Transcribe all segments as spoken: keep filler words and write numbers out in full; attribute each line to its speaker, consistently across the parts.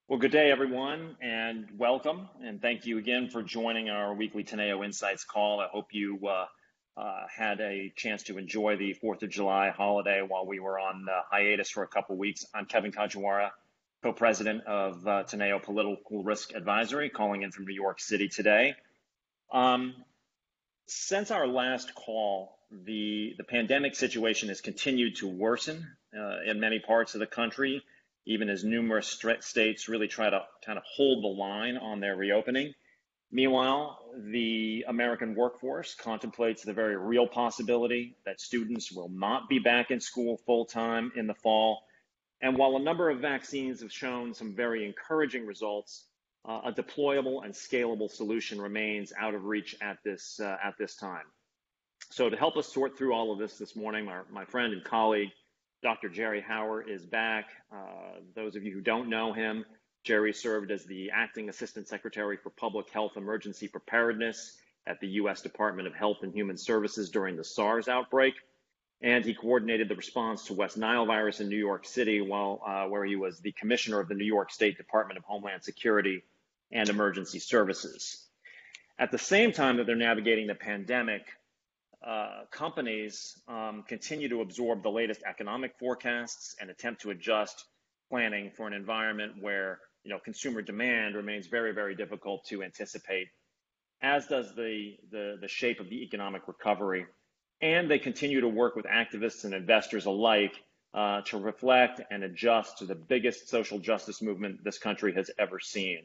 Speaker 1: Well, good day, everyone, and welcome. And thank you again for joining our weekly Teneo Insights call. I hope you uh, uh, had a chance to enjoy the fourth of July holiday while we were on uh, hiatus for a couple weeks. I'm Kevin Kajiwara, co-president of uh, Teneo Political Risk Advisory, calling in from New York City today. Um, since our last call, the, the pandemic situation has continued to worsen uh, in many parts of the country, even as numerous states really try to kind of hold the line on their reopening. Meanwhile, the American workforce contemplates the very real possibility that students will not be back in school full-time in the fall. And while a number of vaccines have shown some very encouraging results, uh, a deployable and scalable solution remains out of reach at this, uh, at this time. So to help us sort through all of this this morning, our, my friend and colleague, Doctor Jerry Hauer, is back. Uh, those of you who don't know him, Jerry served as the Acting Assistant Secretary for Public Health Emergency Preparedness at the U S Department of Health and Human Services during the SARS outbreak, and he coordinated the response to West Nile virus in New York City, while uh, where he was the Commissioner of the New York State Department of Homeland Security and Emergency Services. At the same time that they're navigating the pandemic, Uh, companies um, continue to absorb the latest economic forecasts and attempt to adjust planning for an environment where, you know, consumer demand remains very, very difficult to anticipate, as does the, the, the shape of the economic recovery. And they continue to work with activists and investors alike uh, to reflect and adjust to the biggest social justice movement this country has ever seen.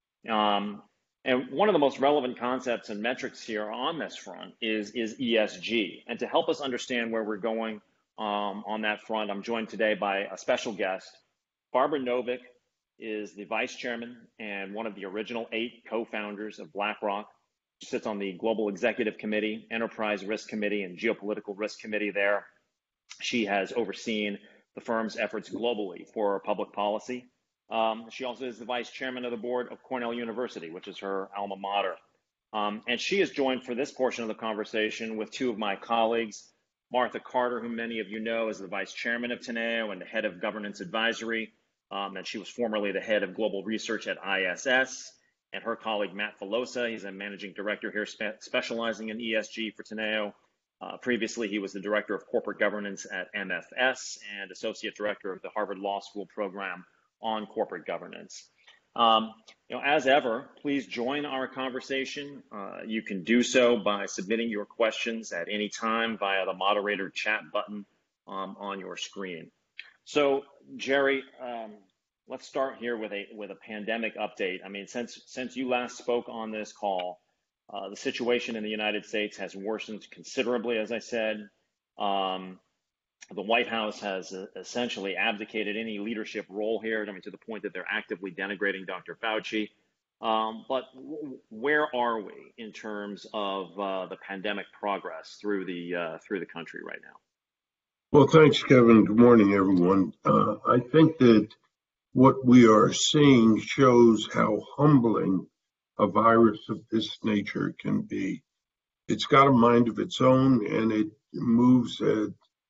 Speaker 1: Um, And one of the most relevant concepts and metrics here on this front is, is E S G. And to help us understand where we're going um, on that front, I'm joined today by a special guest. Barbara Novick is the vice chairman and one of the original eight co-founders of BlackRock. She sits on the Global Executive Committee, Enterprise Risk Committee, and Geopolitical Risk Committee there. She has overseen the firm's efforts globally for public policy. Um, she also is the vice chairman of the board of Cornell University, which is her alma mater. Um, and she is joined for this portion of the conversation with two of my colleagues, Martha Carter, whom many of you know as the vice chairman of Teneo and the head of governance advisory. Um, and she was formerly the head of global research at I S S. And her colleague, Matt Filosa, he's a managing director here spe specializing in E S G for Teneo. Uh, previously, he was the director of corporate governance at M F S and associate director of the Harvard Law School program on corporate governance. Um, you know, as ever, please join our conversation. Uh, you can do so by submitting your questions at any time via the moderator chat button um, on your screen. So, Jerry, um, let's start here with a with a pandemic update. I mean, since since you last spoke on this call, uh, the situation in the United States has worsened considerably, as I said. Um, The White House has uh, essentially abdicated any leadership role here, I mean, to the point that they're actively denigrating Doctor Fauci. Um, but w where are we in terms of uh, the pandemic progress through the uh, through the country right now?
Speaker 2: Well, thanks, Kevin. Good morning, everyone. Uh, I think that what we are seeing shows how humbling a virus of this nature can be. It's got a mind of its own, and it moves at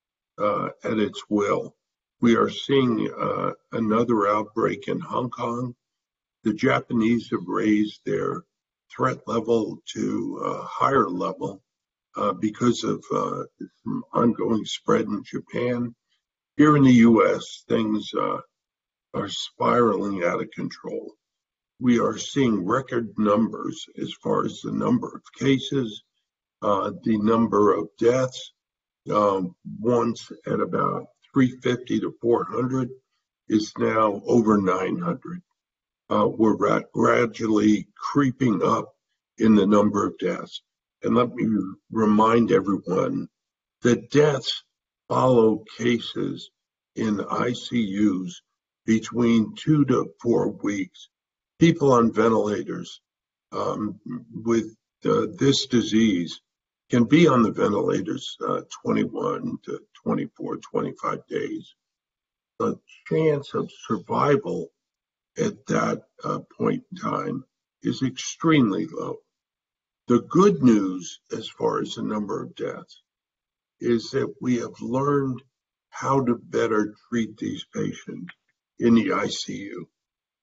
Speaker 2: Uh, at its will. We are seeing uh, another outbreak in Hong Kong. The Japanese have raised their threat level to a higher level uh, because of uh, some ongoing spread in Japan. Here in the U S, things uh, are spiraling out of control. We are seeing record numbers as far as the number of cases, uh, the number of deaths. Um, once at about three fifty to four hundred is now over nine hundred. Uh, we're ra- gradually creeping up in the number of deaths. And let me remind everyone that deaths follow cases in I C Us between two to four weeks. People on ventilators um, with uh, this disease can be on the ventilators uh, twenty-one to twenty-four, twenty-five days. The chance of survival at that uh, point in time is extremely low. The good news as far as the number of deaths is that we have learned how to better treat these patients in the I C U.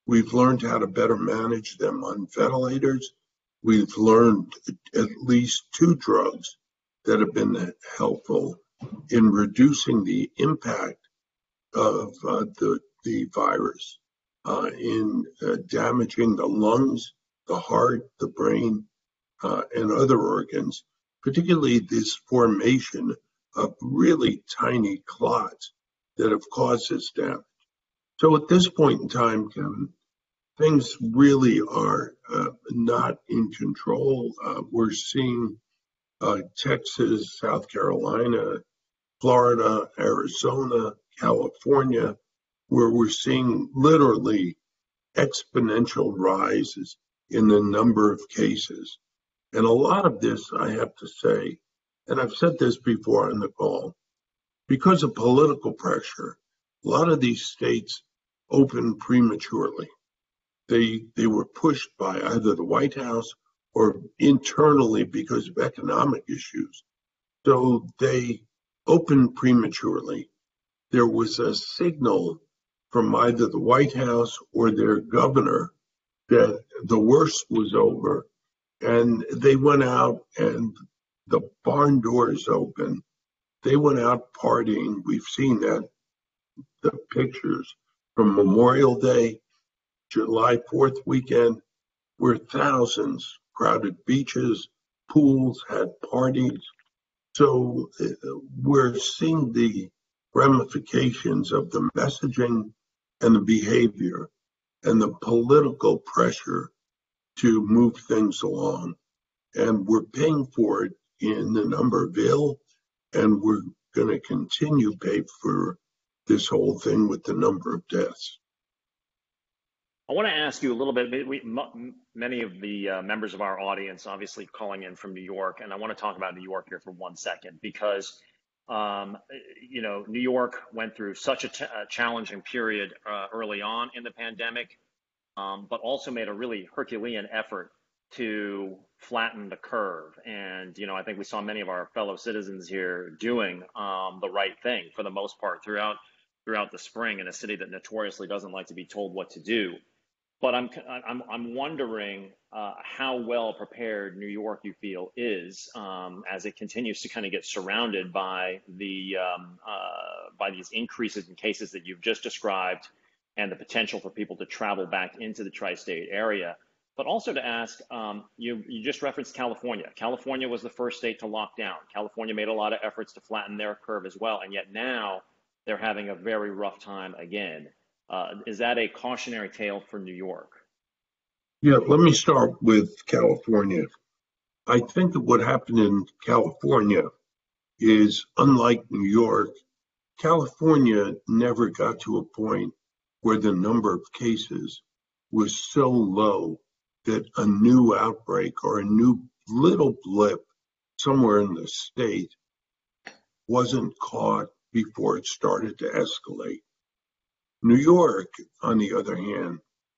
Speaker 2: We've learned how to better manage them on ventilators. We've learned at least two drugs that have been helpful in reducing the impact of uh, the, the virus uh, in uh, damaging the lungs, the heart, the brain, uh, and other organs, particularly this formation of really tiny clots that have caused this damage. So at this point in time, Kevin, things really are uh, not in control. Uh, we're seeing uh, Texas, South Carolina, Florida, Arizona, California, where we're seeing literally exponential rises in the number of cases. And a lot of this, I have to say, and I've said this before on the call, because of political pressure, a lot of these states opened prematurely. They they were pushed by either the White House or internally because of economic issues. So they opened prematurely. There was a signal from either the White House or their governor that the worst was over, and they went out and the barn doors open. They went out partying. We've seen that, the pictures from Memorial Day, July fourth weekend, where thousands crowded beaches, pools, had parties. So uh, we're seeing the ramifications of the messaging and the behavior and the political pressure to move things along. And we're paying for it in the number of ill, and we're going to continue to pay for this whole thing with the number of deaths.
Speaker 1: I want to ask you a little bit. We, many of the uh, members of our audience, obviously calling in from New York, and I want to talk about New York here for one second because, um, you know, New York went through such a, t- a challenging period uh, early on in the pandemic, um, but also made a really Herculean effort to flatten the curve. And, you know, I think we saw many of our fellow citizens here doing um, the right thing for the most part throughout throughout the spring in a city that notoriously doesn't like to be told what to do. But I'm I'm I'm wondering uh, how well prepared New York you feel is um, as it continues to kind of get surrounded by the um, uh, by these increases in cases that you've just described, and the potential for people to travel back into the tri-state area. But also to ask, um, you you just referenced California. California was the first state to lock down. California made a lot of efforts to flatten their curve as well, and yet now they're having a very rough time again. Uh, is that a cautionary tale for New York?
Speaker 2: Yeah, let me start with California. I think that what happened in California is unlike New York. California never got to a point where the number of cases was so low that a new outbreak or a new little blip somewhere in the state wasn't caught before it started to escalate. New York, on the other hand,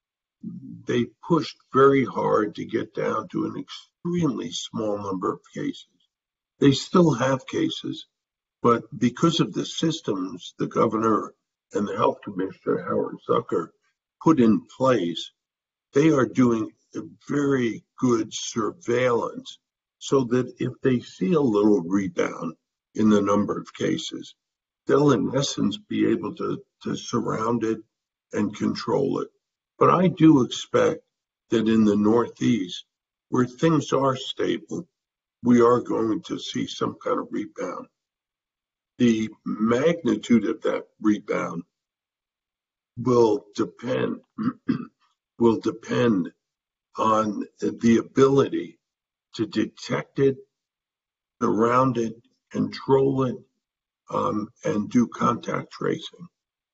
Speaker 2: they pushed very hard to get down to an extremely small number of cases. They still have cases, but because of the systems the governor and the health commissioner, Howard Zucker, put in place, they are doing a very good surveillance so that if they see a little rebound in the number of cases, they'll in essence be able to, to surround it and control it. But I do expect that in the Northeast, where things are stable, we are going to see some kind of rebound. The magnitude of that rebound will depend will depend on the ability to detect it, surround it, control it, um, and do contact tracing.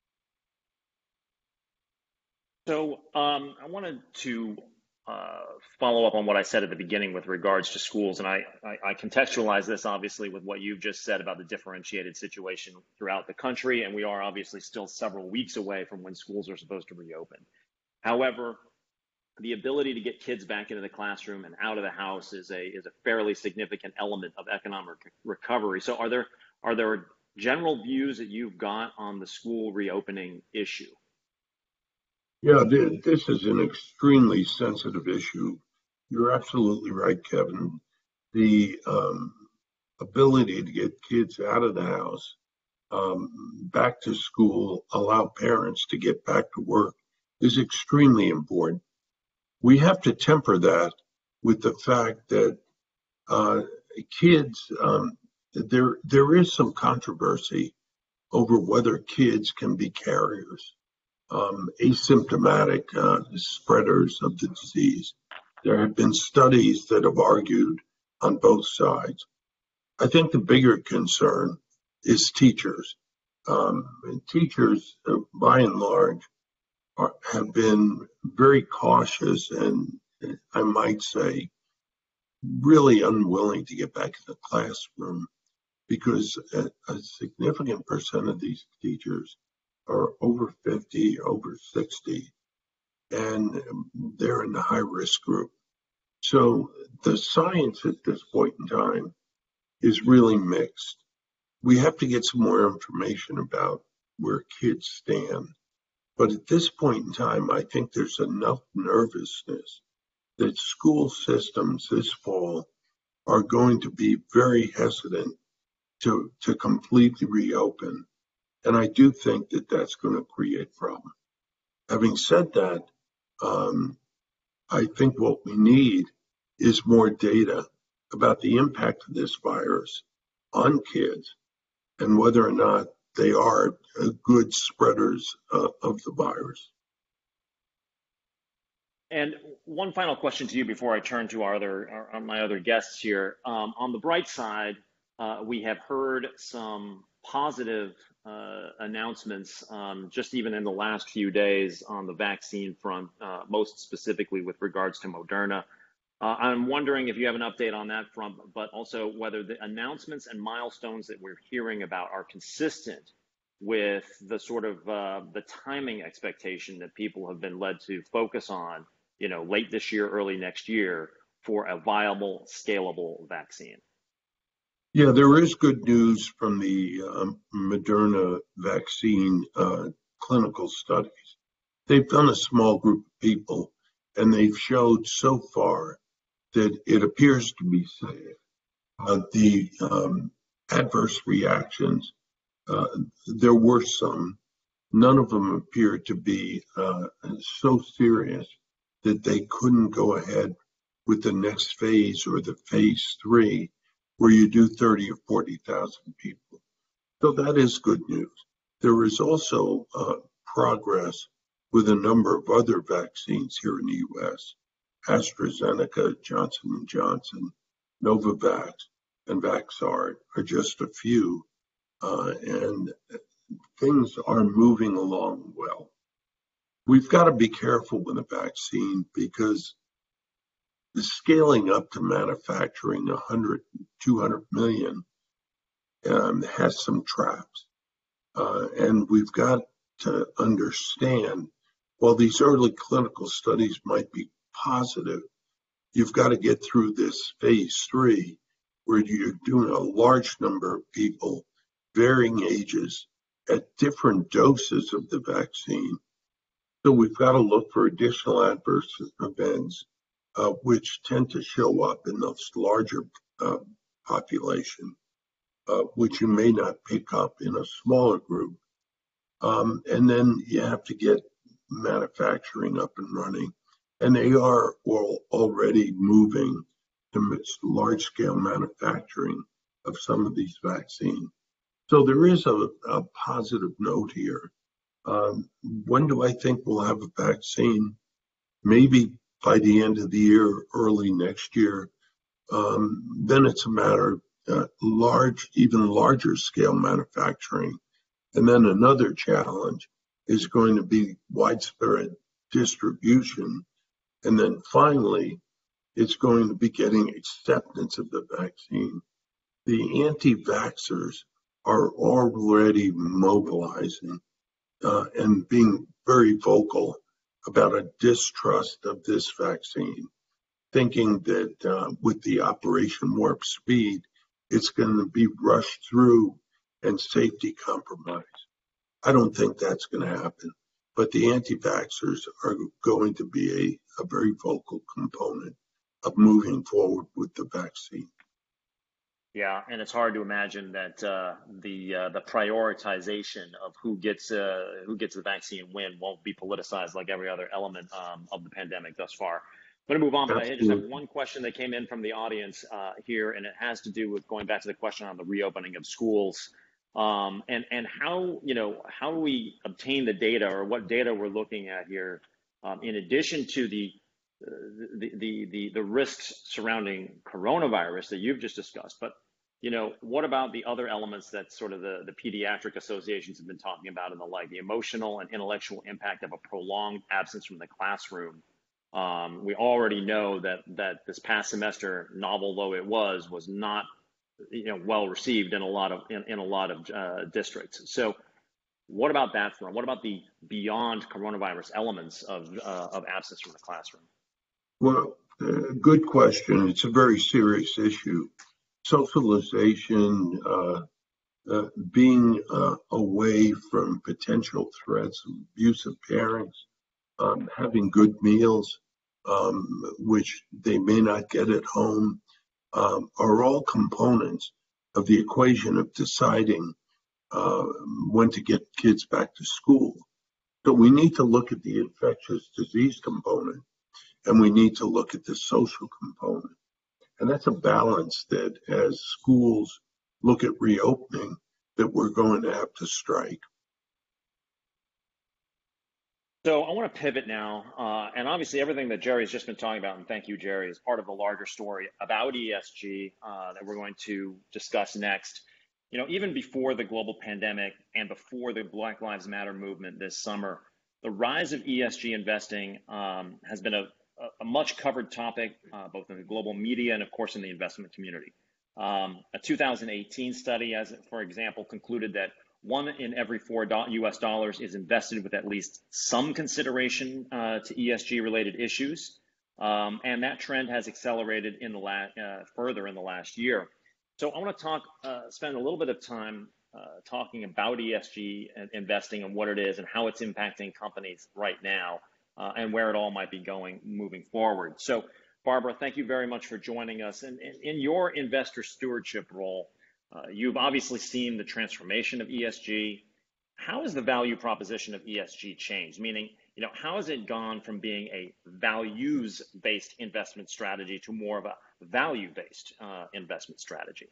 Speaker 1: So um, I wanted to uh, follow up on what I said at the beginning with regards to schools, and I, I, I contextualize this obviously with what you've just said about the differentiated situation throughout the country, and we are obviously still several weeks away from when schools are supposed to reopen. However, the ability to get kids back into the classroom and out of the house is a is a fairly significant element of economic recovery. So are there are there general views that you've got on the school reopening issue?
Speaker 2: Yeah, th- this is an extremely sensitive issue. You're absolutely right, Kevin. The um, ability to get kids out of the house, um, back to school, allow parents to get back to work is extremely important. We have to temper that with the fact that uh, kids, um, there there is some controversy over whether kids can be carriers, um, asymptomatic uh, spreaders of the disease. There have been studies that have argued on both sides. I think the bigger concern is teachers. Um, and teachers, uh, by and large, are, have been very cautious and, I might say, really unwilling to get back in the classroom because a, a significant percent of these teachers are over fifty, over sixty, and they're in the high risk group. So the science at this point in time is really mixed. We have to get some more information about where kids stand. But at this point in time, I think there's enough nervousness that school systems this fall are going to be very hesitant to, to completely reopen. And I do think that that's going to create problems. Having said that, um, I think what we need is more data about the impact of this virus on kids and whether or not they are uh, good spreaders uh, of the virus.
Speaker 1: And one final question to you before I turn to our other, our, my other guests here. Um, on the bright side, uh, we have heard some positive uh, announcements, um, just even in the last few days on the vaccine front, uh, most specifically with regards to Moderna. Uh, I'm wondering if you have an update on that front, but also whether the announcements and milestones that we're hearing about are consistent with the sort of uh, the timing expectation that people have been led to focus on, you know, late this year, early next year for a viable, scalable vaccine.
Speaker 2: Yeah, there is good news from the um, Moderna vaccine uh, clinical studies. They've done a small group of people, and they've showed so far that it appears to be safe. Uh, the um, adverse reactions, uh, there were some. None of them appeared to be uh, so serious that they couldn't go ahead with the next phase or the phase three, where you do thirty or forty thousand people. So that is good news. There is also uh, progress with a number of other vaccines here in the U S. AstraZeneca, Johnson and Johnson, Novavax, and Vaxart are just a few, uh, and things are moving along well. We've got to be careful with the vaccine because the scaling up to manufacturing one hundred, two hundred million um, has some traps. Uh, and we've got to understand, while these early clinical studies might be positive, you've got to get through this phase three where you're doing a large number of people, varying ages, at different doses of the vaccine. So we've got to look for additional adverse events, uh, which tend to show up in this larger uh, population, uh, which you may not pick up in a smaller group. Um, and then you have to get manufacturing up and running. And they are all already moving to large scale manufacturing of some of these vaccines. So there is a, a positive note here. Um, when do I think we'll have a vaccine? Maybe by the end of the year, early next year. Um, then it's a matter of uh, large, even larger scale manufacturing. And then another challenge is going to be widespread distribution. And then finally, it's going to be getting acceptance of the vaccine. The anti-vaxxers are already mobilizing uh, and being very vocal about a distrust of this vaccine, thinking that uh, with the Operation Warp Speed, it's going to be rushed through and safety compromised. I don't think that's going to happen. but the anti-vaxxers are going to be a, a very vocal component of moving forward with the vaccine.
Speaker 1: Yeah, and it's hard to imagine that uh, the uh, the prioritization of who gets uh, who gets the vaccine when won't be politicized like every other element um, of the pandemic thus far. I'm going to move on, but I just have
Speaker 2: Absolutely.
Speaker 1: one question that came in from the audience uh, here, and it has to do with going back to the question on the reopening of schools um, and and how you know how do we obtain the data or what data we're looking at here um, in addition to the the, the the the risks surrounding coronavirus that you've just discussed, but you know, what about the other elements that sort of the, the pediatric associations have been talking about and the like, the emotional and intellectual impact of a prolonged absence from the classroom? Um, we already know that that this past semester, novel though it was, was not you know well received in a lot of in, in a lot of uh, districts. So, what about that front? What about the beyond coronavirus elements of uh, of absence from the classroom?
Speaker 2: Well, uh, good question. It's a very serious issue. Socialization, uh, uh, being uh, away from potential threats of abusive parents, um, having good meals, um, which they may not get at home, um, are all components of the equation of deciding uh, when to get kids back to school. So we need to look at the infectious disease component, and we need to look at the social component. And that's a balance that as schools look at reopening, that we're going to have to strike.
Speaker 1: So I want to pivot now, uh, and obviously everything that Jerry's just been talking about, and thank you, Jerry, is part of the larger story about E S G uh, that we're going to discuss next. You know, even before the global pandemic and before the Black Lives Matter movement this summer, the rise of E S G investing um, has been a, a much covered topic, uh, both in the global media and, of course, in the investment community. Um, a two thousand eighteen study, as for example, concluded that one in every four U S dollars is invested with at least some consideration uh, to E S G-related issues, um, and that trend has accelerated in the la- uh, further in the last year. So I want to talk, uh, spend a little bit of time uh, talking about E S G and investing and what it is and how it's impacting companies right now uh, and where it all might be going moving forward. So, Barbara, thank you very much for joining us. And in your investor stewardship role, Uh, you've obviously seen the transformation of E S G. How has the value proposition of E S G changed? Meaning, you know, how has it gone from being a values-based investment strategy to more of a value-based uh, investment strategy?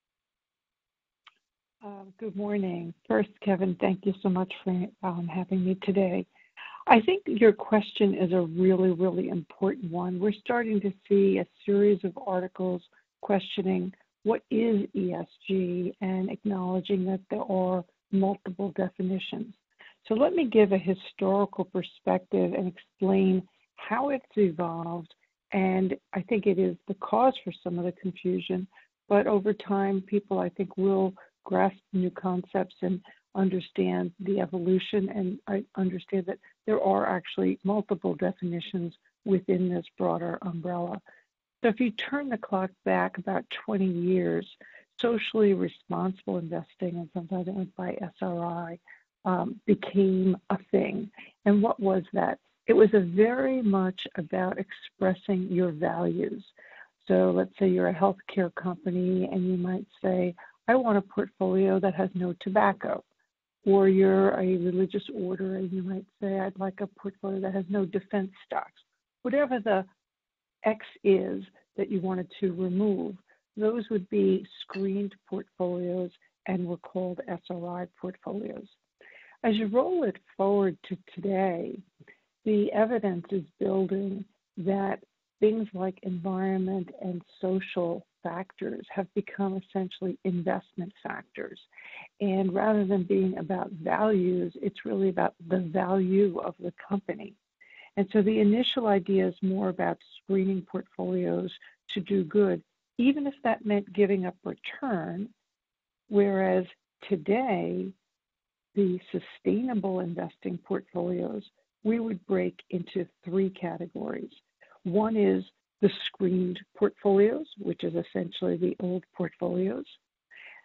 Speaker 3: Uh, good morning. First, Kevin, thank you so much for um, having me today. I think your question is a really, really important one. We're starting to see a series of articles questioning what is E S G and acknowledging that there are multiple definitions. So let me give a historical perspective and explain how it's evolved. And I think it is the cause for some of the confusion, but over time, people I think will grasp new concepts and understand the evolution, and I understand that there are actually multiple definitions within this broader umbrella. So if you turn the clock back about twenty years, socially responsible investing, and sometimes it went by S R I, um, became a thing. And what was that? It was a very much about expressing your values. So let's say you're a healthcare company and you might say, I want a portfolio that has no tobacco. Or you're a religious order and you might say, I'd like a portfolio that has no defense stocks. Whatever the X is that you wanted to remove, those would be screened portfolios and were called S R I portfolios. As you roll it forward to today, the evidence is building that things like environment and social factors have become essentially investment factors. And rather than being about values, it's really about the value of the company. And so the initial idea is more about screening portfolios to do good, even if that meant giving up return, whereas today, the sustainable investing portfolios, we would break into three categories. One is the screened portfolios, which is essentially the old portfolios.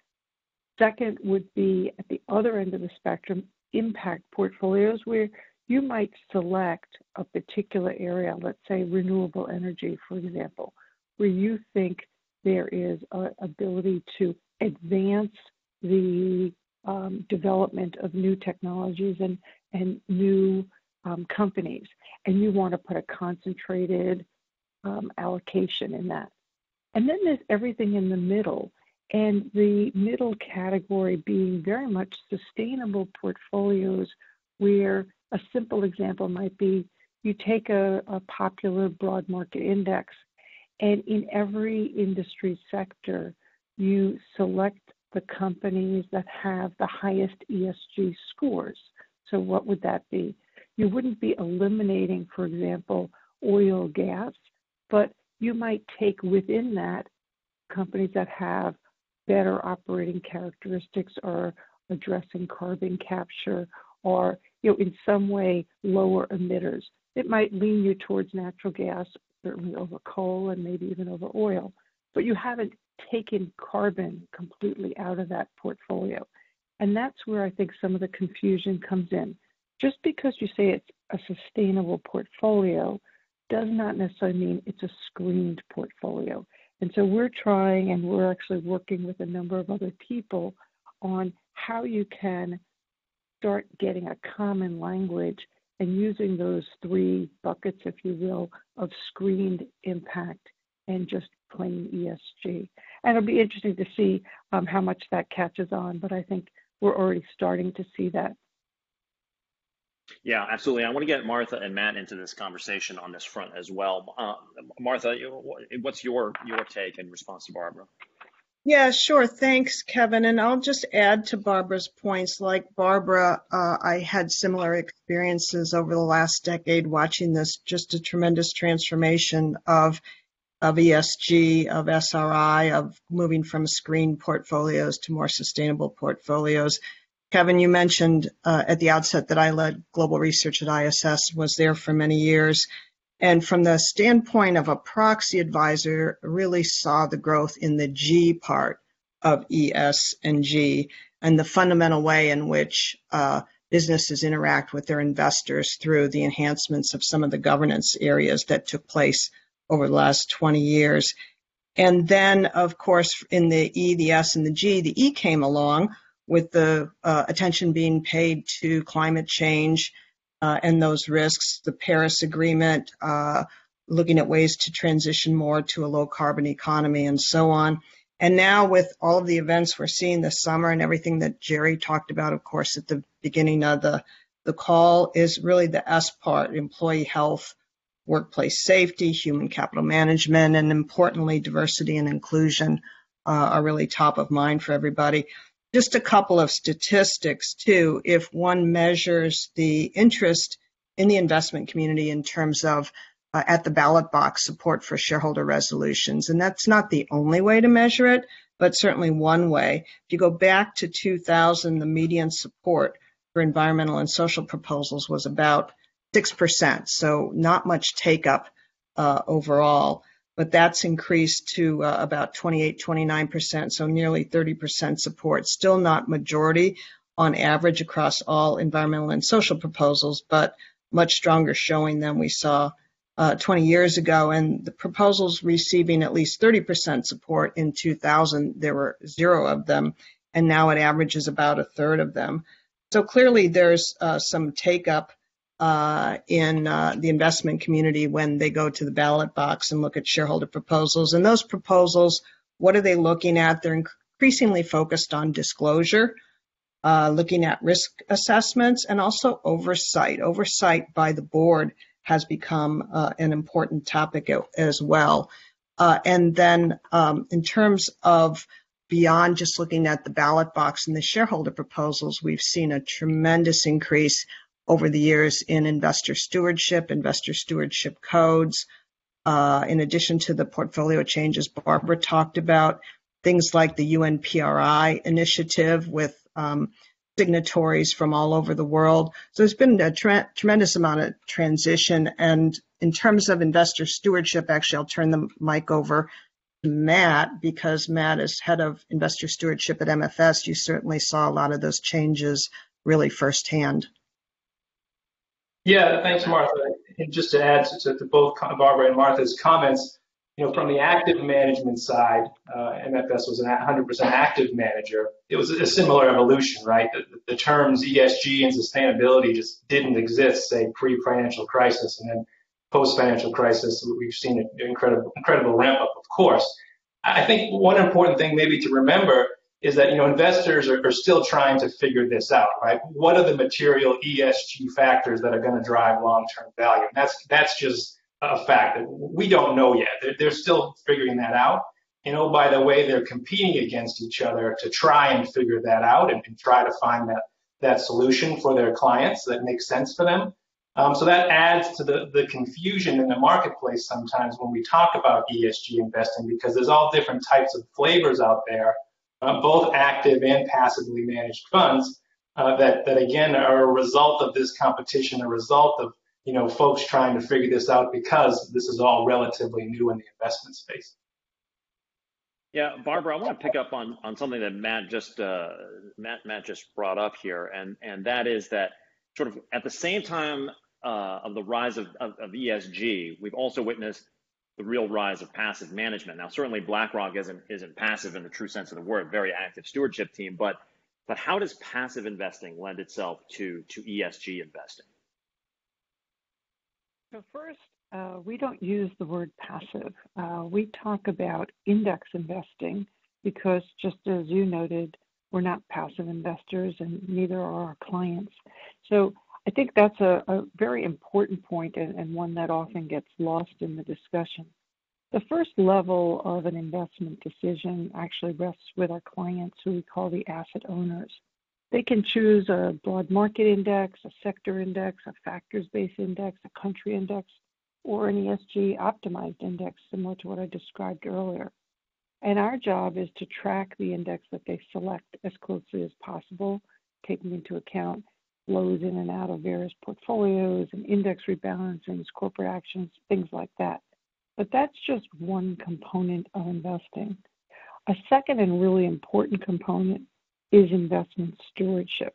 Speaker 3: Second would be at the other end of the spectrum, impact portfolios, where you might select a particular area, let's say renewable energy, for example, where you think there is an ability to advance the um, development of new technologies and, and new um, companies, and you want to put a concentrated um, allocation in that. And then there's everything in the middle, and the middle category being very much sustainable portfolios, where a simple example might be you take a, a popular broad market index, and in every industry sector, you select the companies that have the highest E S G scores. So what would that be? You wouldn't be eliminating, for example, oil, gas, but you might take within that companies that have better operating characteristics or addressing carbon capture or, you know, in some way lower emitters. It might lean you towards natural gas, certainly over coal and maybe even over oil, but you haven't taken carbon completely out of that portfolio. And that's where I think some of the confusion comes in. Just because you say it's a sustainable portfolio does not necessarily mean it's a screened portfolio. And so we're trying, and we're actually working with a number of other people on how you can start getting a common language and using those three buckets, if you will, of screened impact and just plain E S G. And it'll be interesting to see um, how much that catches on, but I think we're already starting to see that.
Speaker 1: Yeah, absolutely. I want to get Martha and Matt into this conversation on this front as well. Uh, Martha, what's your your take in response to Barbara?
Speaker 4: Yeah, sure. Thanks, Kevin. And I'll just add to Barbara's points. Like Barbara, uh, I had similar experiences over the last decade watching this, just a tremendous transformation of of E S G, of S R I, of moving from screened portfolios to more sustainable portfolios. Kevin, you mentioned uh, at the outset that I led global research at I S S, was there for many years. And from the standpoint of a proxy advisor, really saw the growth in the G part of E S and G and the fundamental way in which uh, businesses interact with their investors through the enhancements of some of the governance areas that took place over the last twenty years. And then, of course, in the E, the S, and the G, the E came along with the uh, attention being paid to climate change uh, and those risks, the Paris Agreement, uh, looking at ways to transition more to a low carbon economy and so on. And now with all of the events we're seeing this summer and everything that Jerry talked about, of course, at the beginning of the, the call, is really the S part, employee health, workplace safety, human capital management, and importantly, diversity and inclusion uh, are really top of mind for everybody. Just a couple of statistics, too. If one measures the interest in the investment community in terms of uh, at the ballot box support for shareholder resolutions, and that's not the only way to measure it, but certainly one way. If you go back to two thousand, the median support for environmental and social proposals was about six percent, so not much take-up uh, overall. But that's increased to uh, about twenty-eight, twenty-nine percent, so nearly thirty percent support. Still not majority on average across all environmental and social proposals, but much stronger showing than we saw uh, twenty years ago. And the proposals receiving at least thirty percent support in two thousand, there were zero of them, and now it averages about a third of them. So clearly there's uh, some take-up Uh, in uh, the investment community when they go to the ballot box and look at shareholder proposals. And those proposals, what are they looking at? They're increasingly focused on disclosure, uh, looking at risk assessments, and also oversight. Oversight by the board has become uh, an important topic as well. Uh, and then um, in terms of beyond just looking at the ballot box and the shareholder proposals, we've seen a tremendous increase over the years in investor stewardship, investor stewardship codes, uh, in addition to the portfolio changes Barbara talked about, things like the U N P R I initiative with um, signatories from all over the world. So there's been a tre- tremendous amount of transition. And in terms of investor stewardship, actually, I'll turn the mic over to Matt, because Matt is head of investor stewardship at M F S. You certainly saw a lot of those changes really firsthand.
Speaker 5: Yeah,
Speaker 1: Go
Speaker 5: thanks,
Speaker 1: ahead,
Speaker 5: Martha. And just to add to, to both Barbara and Martha's comments, you know, from the active management side, uh, M F S was a one hundred percent active manager. It was a similar evolution, right? The, the terms E S G and sustainability just didn't exist, say, pre-financial crisis, and then post-financial crisis, we've seen an incredible, incredible ramp up, of course. I think one important thing maybe to remember is that, you know, investors are, are still trying to figure this out, right? What are the material E S G factors that are going to drive long-term value? And that's that's just a fact that we don't know yet. They're, they're still figuring that out. And oh, by the way, they're competing against each other to try and figure that out and, and try to find that that solution for their clients that makes sense for them. Um, so that adds to the, the confusion in the marketplace sometimes when we talk about E S G investing, because there's all different types of flavors out there, uh, both active and passively managed funds, uh, that, that again are a result of this competition, a result of, you know, folks trying to figure this out because this is all relatively new in the investment space.
Speaker 1: Yeah, Barbara, I want to pick up on on something that Matt just uh, Matt Matt just brought up here, and and that is that sort of at the same time uh, of the rise of, of, of E S G, we've also witnessed the real rise of passive management. Now, certainly BlackRock isn't isn't passive in the true sense of the word, very active stewardship team, but but how does passive investing lend itself to to E S G investing?
Speaker 3: So first, uh, we don't use the word passive. Uh, we talk about index investing because, just as you noted, we're not passive investors and neither are our clients. So I think that's a, a very important point and, and one that often gets lost in the discussion. The first level of an investment decision actually rests with our clients, who we call the asset owners. They can choose a broad market index, a sector index, a factors-based index, a country index, or an E S G optimized index, similar to what I described earlier. And our job is to track the index that they select as closely as possible, taking into account flows in and out of various portfolios and index rebalancings, corporate actions, things like that. But that's just one component of investing. A second and really important component is investment stewardship.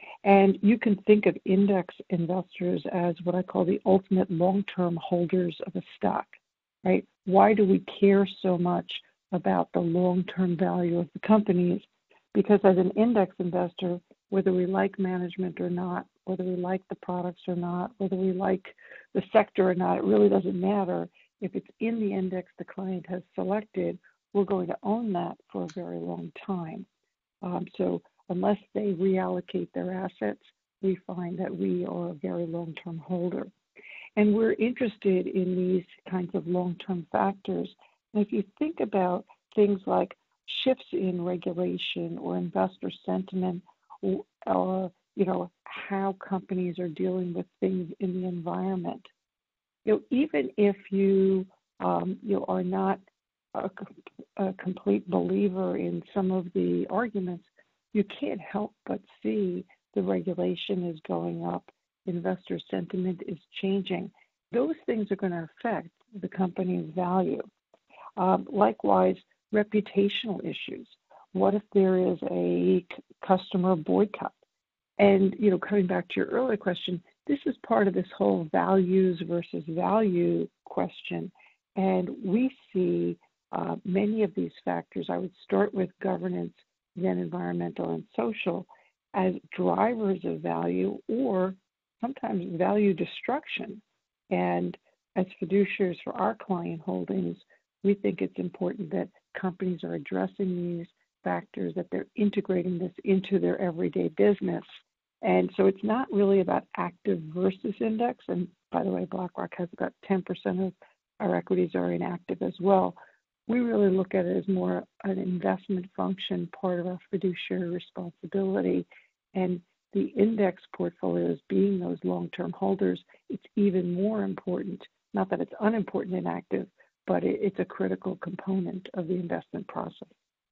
Speaker 3: And you can think of index investors as what I call the ultimate long-term holders of a stock, right? Why do we care so much about the long-term value of the companies? Because as an index investor, whether we like management or not, whether we like the products or not, whether we like the sector or not, it really doesn't matter. If it's in the index the client has selected, we're going to own that for a very long time. Um, so unless they reallocate their assets, we find that we are a very long-term holder. And we're interested in these kinds of long-term factors. And if you think about things like shifts in regulation or investor sentiment, or, or you know, how companies are dealing with things in the environment, you know, even if you um, you are not a, a complete believer in some of the arguments, you can't help but see the regulation is going up, investor sentiment is changing. Those things are going to affect the company's value. Um, likewise, reputational issues. What if there is a c- customer boycott? And, you know, coming back to your earlier question, this is part of this whole values versus value question. And we see uh, many of these factors. I would start with governance, then environmental and social, as drivers of value or sometimes value destruction. And as fiduciaries for our client holdings, we think it's important that companies are addressing these factors, that they're integrating this into their everyday business. And so it's not really about active versus index. And by the way, BlackRock has about ten percent of our equities are in active as well. We really look at it as more an investment function, part of our fiduciary responsibility. And the index portfolios being those long-term holders, it's even more important, not that it's unimportant in active, but it, it's a critical component of the investment process.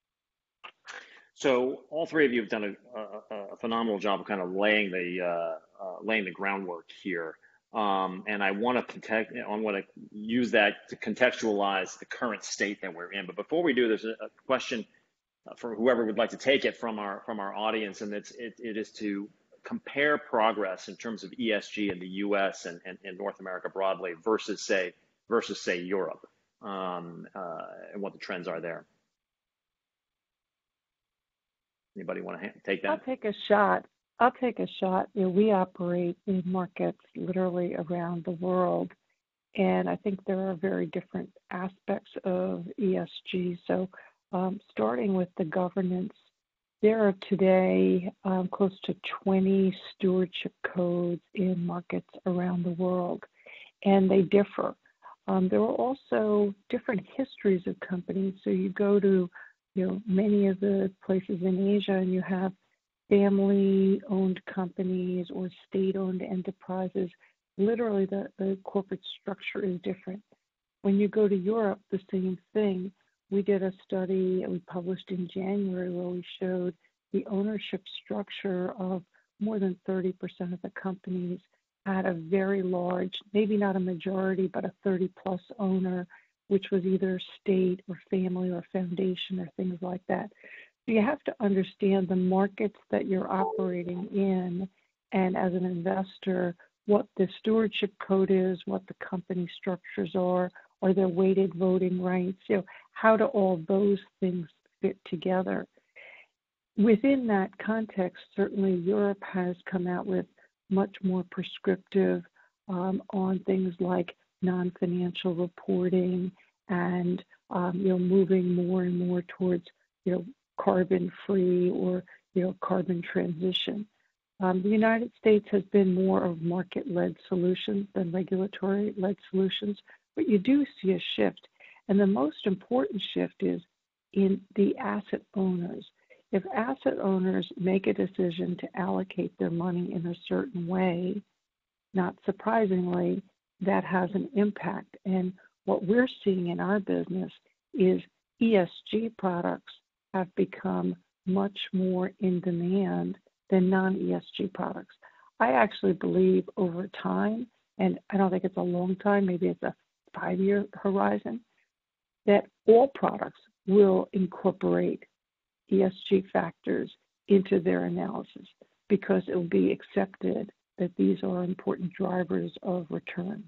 Speaker 1: So all three of you have done a, a, a phenomenal job of kind of laying the uh, uh, laying the groundwork here, um, and I want to context, I want to use that to contextualize the current state that we're in. But before we do, there's a, a question for whoever would like to take it from our from our audience, and it's it, it is to compare progress in terms of E S G in the U S and, and, and North America broadly versus say versus say Europe, um, uh, and what the trends are there. Anybody want to take that?
Speaker 3: I'll take a shot. I'll take a shot. You know, we operate in markets literally around the world, and I think there are very different aspects of E S G. So, um, starting with the governance, there are today um, close to twenty stewardship codes in markets around the world, and they differ. Um, there are also different histories of companies. So you go to, you know, many of the places in Asia, and you have family-owned companies or state-owned enterprises. Literally, the, the corporate structure is different. When you go to Europe, the same thing. We did a study we published in January where we showed the ownership structure of more than thirty percent of the companies had a very large, maybe not a majority, but a thirty plus owner, which was either state or family or foundation or things like that. So you have to understand the markets that you're operating in, and as an investor, what the stewardship code is, what the company structures are, are there weighted voting rights, you know, how do all those things fit together? Within that context, certainly Europe has come out with much more prescriptive um, on things like non-financial reporting and um, you know, moving more and more towards, you know, carbon-free or, you know, carbon transition. Um, the United States has been more of market-led solutions than regulatory-led solutions, but you do see a shift. And the most important shift is in the asset owners. If asset owners make a decision to allocate their money in a certain way, not surprisingly, that has an impact. And what we're seeing in our business is E S G products have become much more in demand than non-E S G products. I actually believe over time, and I don't think it's a long time, maybe it's a five-year horizon, that all products will incorporate E S G factors into their analysis because it will be accepted that these are important drivers of return.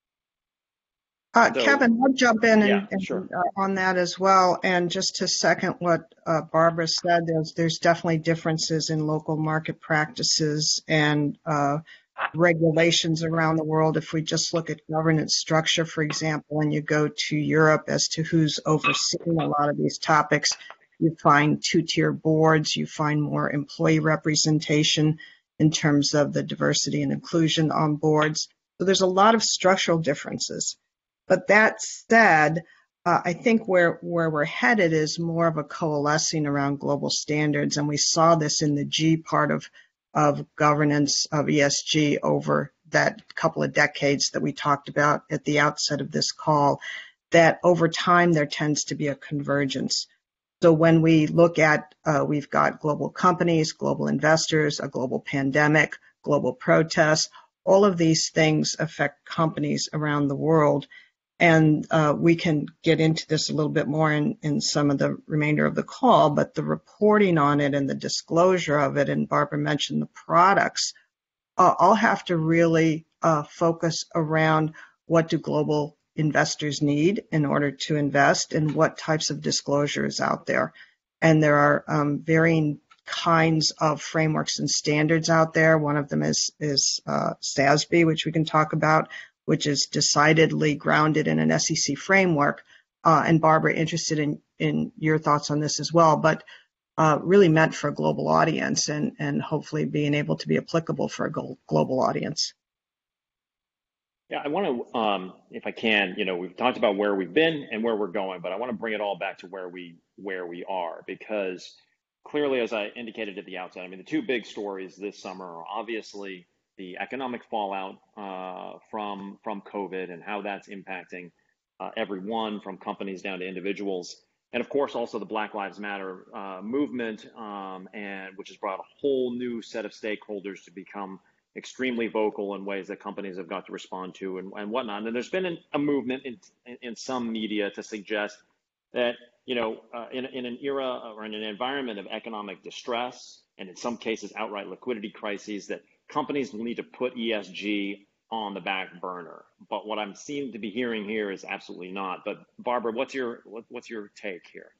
Speaker 4: Uh,
Speaker 1: So,
Speaker 4: Kevin, I'll jump in and,
Speaker 1: yeah,
Speaker 4: and
Speaker 1: sure.
Speaker 4: uh, on that as well. And just to second what uh, Barbara said, there's, there's definitely differences in local market practices and uh, regulations around the world. If we just look at governance structure, for example, and you go to Europe as to who's overseeing a lot of these topics, you find two-tier boards, you find more employee representation in terms of the diversity and inclusion on boards. So there's a lot of structural differences. But that said, uh, I think where, where we're headed is more of a coalescing around global standards. And we saw this in the G part of, of governance of E S G over that couple of decades that we talked about at the outset of this call, that over time there tends to be a convergence. So when we look at, uh, we've got global companies, global investors, a global pandemic, global protests, all of these things affect companies around the world. And uh, we can get into this a little bit more in, in some of the remainder of the call, but the reporting on it and the disclosure of it, and Barbara mentioned the products, uh, all have to really uh, focus around what do global investors need in order to invest and what types of disclosure is out there. And there are um, varying kinds of frameworks and standards out there. One of them is, is uh, S A S B, which we can talk about, which is decidedly grounded in an S E C framework. Uh, and Barbara, interested in, in your thoughts on this as well, but uh, really meant for a global audience and, and hopefully being able to be applicable for a global audience.
Speaker 1: Yeah, I want to, um, if I can, you know, we've talked about where we've been and where we're going, but I want to bring it all back to where we where we are, because clearly, as I indicated at the outset, I mean, the two big stories this summer are obviously the economic fallout uh, from from COVID and how that's impacting uh, everyone, from companies down to individuals, and of course also the Black Lives Matter uh, movement, um, and which has brought a whole new set of stakeholders to become extremely vocal in ways that companies have got to respond to and, and whatnot. And there's been an, a movement in, in, in some media to suggest that, you know, uh, in, in an era or in an environment of economic distress and in some cases outright liquidity crises, that companies will need to put E S G on the back burner. But what I'm seeming to be hearing here is absolutely not. But Barbara, what's your what, what's your take here?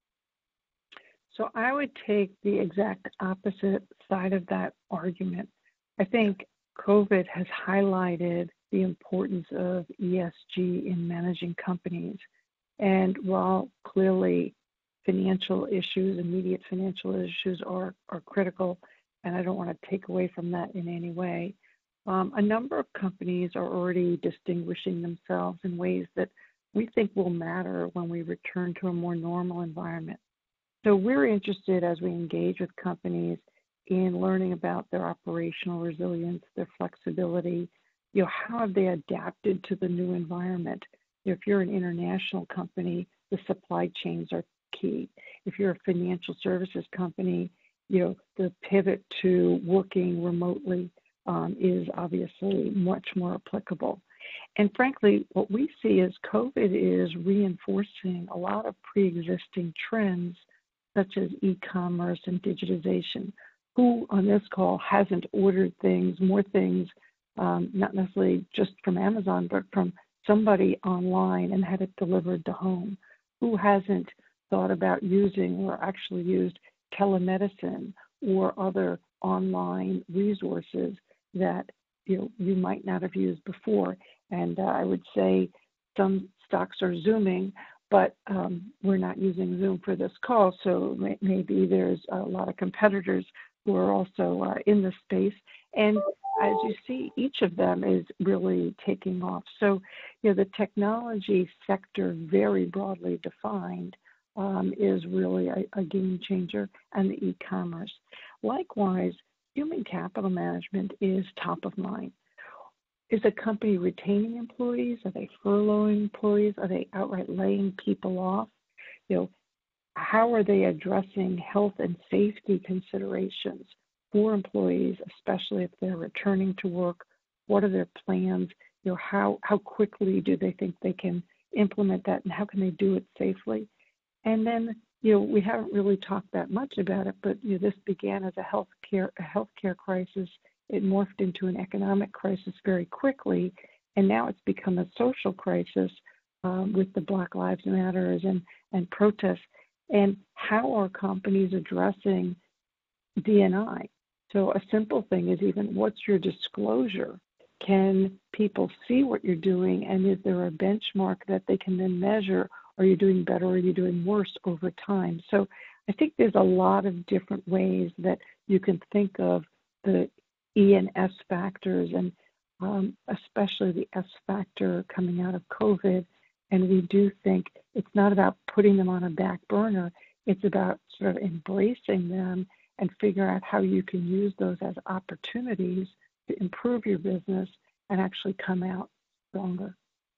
Speaker 3: So I would take the exact opposite side of that argument. I think COVID has highlighted the importance of E S G in managing companies. And while clearly financial issues, immediate financial issues are, are critical, and I don't want to take away from that in any way, um, a number of companies are already distinguishing themselves in ways that we think will matter when we return to a more normal environment. So we're interested as we engage with companies in learning about their operational resilience, their flexibility, you know, how have they adapted to the new environment? If you're an international company, the supply chains are key. If you're a financial services company, you know, the pivot to working remotely um, is obviously much more applicable. And frankly, what we see is COVID is reinforcing a lot of pre-existing trends such as e-commerce and digitization. Who on this call hasn't ordered things, more things, um, not necessarily just from Amazon, but from somebody online and had it delivered to home? Who hasn't thought about using or actually used telemedicine or other online resources that you know you might not have used before? And uh, I would say some stocks are zooming, but um, we're not using Zoom for this call, so may- maybe there's a lot of competitors who are also uh, in the space. And as you see, each of them is really taking off. So, you know, the technology sector, very broadly defined, um, is really a, a game changer, and the e-commerce. Likewise, human capital management is top of mind. Is a company retaining employees? Are they furloughing employees? Are they outright laying people off? You know, how are they addressing health and safety considerations for employees, especially if they're returning to work? What are their plans? You know, how how quickly do they think they can implement that, and how can they do it safely? And then, you know, we haven't really talked that much about it, but you know, this began as a healthcare a healthcare crisis. It morphed into an economic crisis very quickly, and now it's become a social crisis um, with the Black Lives Matters and, and protests. And how are companies addressing D and I? So a simple thing is even, what's your disclosure? Can people see what you're doing, and is there a benchmark that they can then measure? Are you doing better, or are you doing worse over time? So I think there's a lot of different ways that you can think of the E and S factors, and um, especially the S factor coming out of COVID. And we do think it's not about putting them on a back burner. It's about sort of embracing them and figure out how you can use those as opportunities to improve your business and actually come out stronger.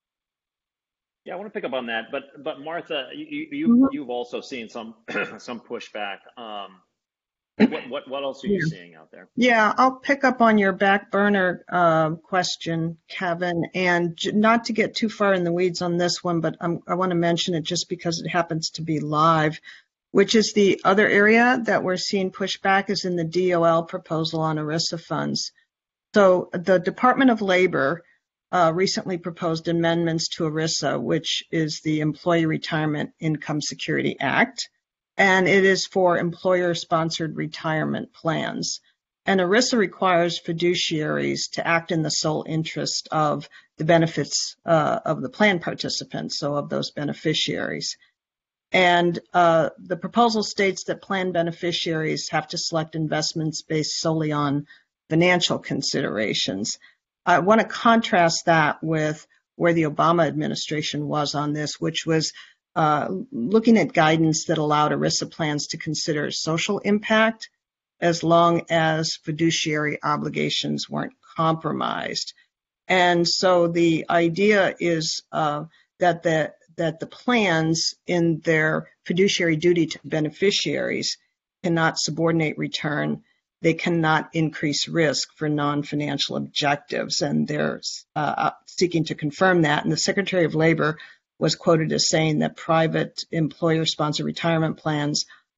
Speaker 1: Yeah, I want to pick up on that, but but Martha, you, you
Speaker 4: Mhm.
Speaker 1: you've also seen some some pushback. Um, what what what else are you
Speaker 4: Yeah.
Speaker 1: seeing out there?
Speaker 4: Yeah, I'll pick up on your back burner uh, question, Kevin, and j- not to get too far in the weeds on this one, but I'm, I want to mention it just because it happens to be live, which is the other area that we're seeing pushback is in the D O L proposal on ERISA funds. So the Department of Labor uh, recently proposed amendments to ERISA, which is the Employee Retirement Income Security Act, and it is for employer-sponsored retirement plans. And ERISA requires fiduciaries to act in the sole interest of the benefits uh, of the plan participants, so of those beneficiaries. And uh, the proposal states that plan beneficiaries have to select investments based solely on financial considerations. I want to contrast that with where the Obama administration was on this, which was uh, looking at guidance that allowed ERISA plans to consider social impact as long as fiduciary obligations weren't compromised. And so the idea is uh, that the that the plans in their fiduciary duty to beneficiaries cannot subordinate return. They cannot increase risk for non-financial objectives, and they're uh, seeking to confirm that. And the Secretary of Labor was quoted as saying that private employer-sponsored retirement plans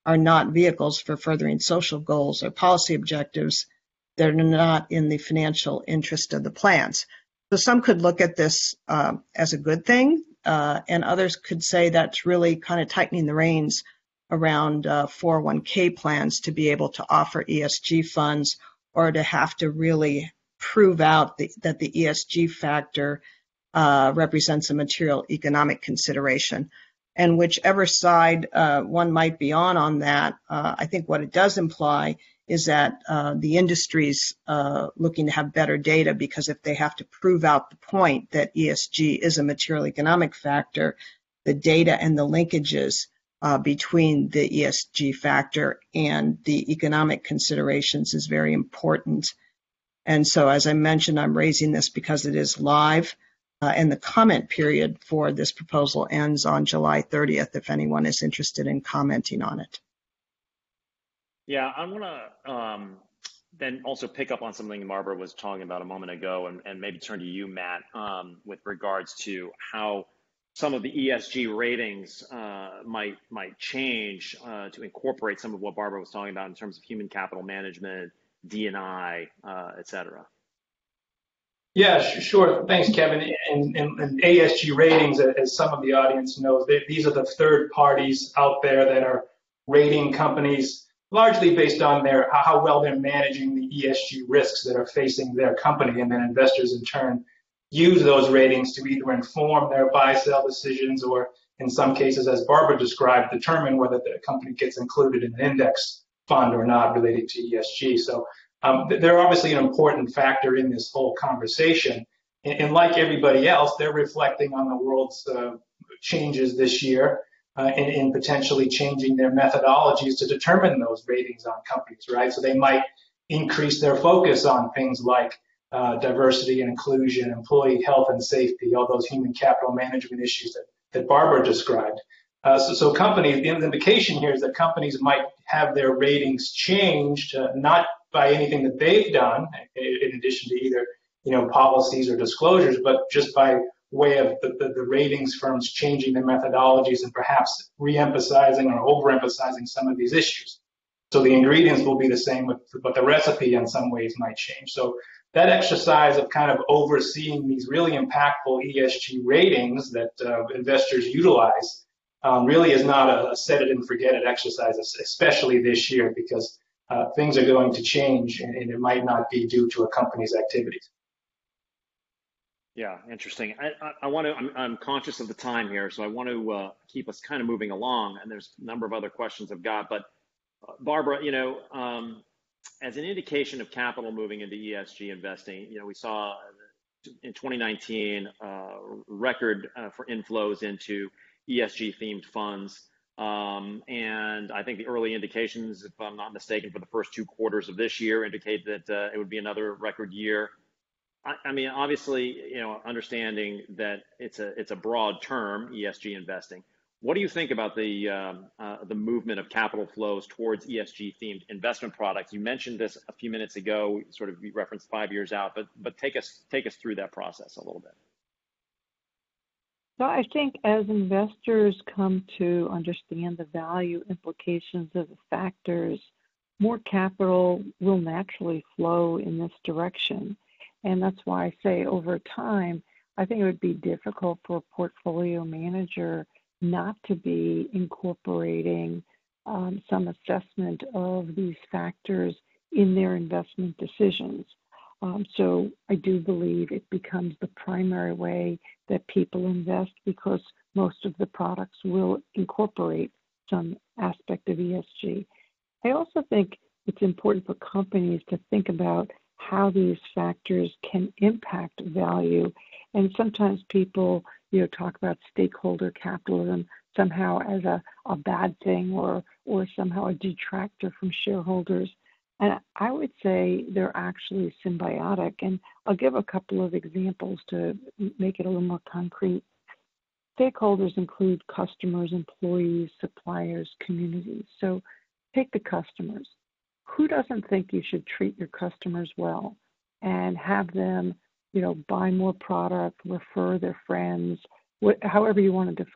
Speaker 4: are not vehicles for furthering social goals or policy objectives that are not in the financial interest of the plans. So some could look at this uh, as a good thing, uh, and others could say that's really kind of tightening the reins around uh, four oh one k plans to be able to offer E S G funds, or to have to really prove out the, that the E S G factor uh, represents a material economic consideration. And whichever side uh, one might be on on that, uh, I think what it does imply is that uh, the industry's uh, looking to have better data, because if they have to prove out the point that E S G is a material economic factor, the data and the linkages uh, between the E S G factor and the economic considerations is very important. And so, as I mentioned, I'm raising this because it is live, uh, and the comment period for this proposal ends on July thirtieth, if anyone is interested in commenting on it.
Speaker 1: Yeah, I want to um, then also pick up on something Barbara was talking about a moment ago, and, and maybe turn to you, Matt, um, with regards to how some of the E S G ratings uh, might might change uh, to incorporate some of what Barbara was talking about in terms of human capital management, D and I, uh, et cetera.
Speaker 5: Yeah, sure. Thanks, Kevin. And, and, and A S G ratings, as some of the audience knows, they, these are the third parties out there that are rating companies, largely based on their how well they're managing the E S G risks that are facing their company, and then investors in turn use those ratings to either inform their buy-sell decisions, or in some cases, as Barbara described, determine whether the company gets included in an index fund or not related to E S G. So um, they're obviously an important factor in this whole conversation. And, and like everybody else, they're reflecting on the world's uh, changes this year. Uh, and, and potentially changing their methodologies to determine those ratings on companies, right? So they might increase their focus on things like uh, diversity and inclusion, employee health and safety, all those human capital management issues that, that Barbara described. Uh, so, so companies, the implication here is that companies might have their ratings changed, uh, not by anything that they've done, in addition to either, you know, policies or disclosures, but just by way of the, the, the ratings firms changing their methodologies and perhaps re-emphasizing or overemphasizing some of these issues. So the ingredients will be the same, but the recipe in some ways might change. So that exercise of kind of overseeing these really impactful E S G ratings that uh, investors utilize um, really is not a set it and forget it exercise, especially this year, because uh, things are going to change, and, and it might not be due to a company's activities.
Speaker 1: Yeah, interesting. I, I, I want to, I'm, I'm conscious of the time here, so I want to uh, keep us kind of moving along. And there's a number of other questions I've got. But uh, Barbara, you know, um, as an indication of capital moving into E S G investing, you know, we saw in twenty nineteen uh, record uh, for inflows into E S G themed funds. Um, and I think the early indications, if I'm not mistaken, for the first two quarters of this year indicate that uh, it would be another record year. I mean, obviously, you know, understanding that it's a it's a broad term, E S G investing. What do you think about the um, uh, the movement of capital flows towards E S G themed investment products? You mentioned this a few minutes ago, sort of you referenced five years out, but but take us take us through that process a little bit.
Speaker 3: So I think as investors come to understand the value implications of the factors, more capital will naturally flow in this direction. And that's why I say over time, I think it would be difficult for a portfolio manager not to be incorporating um, some assessment of these factors in their investment decisions. Um, so I do believe it becomes the primary way that people invest, because most of the products will incorporate some aspect of E S G. I also think it's important for companies to think about how these factors can impact value. And sometimes people, you know, talk about stakeholder capitalism somehow as a, a bad thing, or or somehow a detractor from shareholders. And I would say they're actually symbiotic. And I'll give a couple of examples to make it a little more concrete. Stakeholders include customers, employees, suppliers, communities. So take the customers. Who doesn't think you should treat your customers well and have them, you know, buy more product, refer their friends, wh- however you want to define it?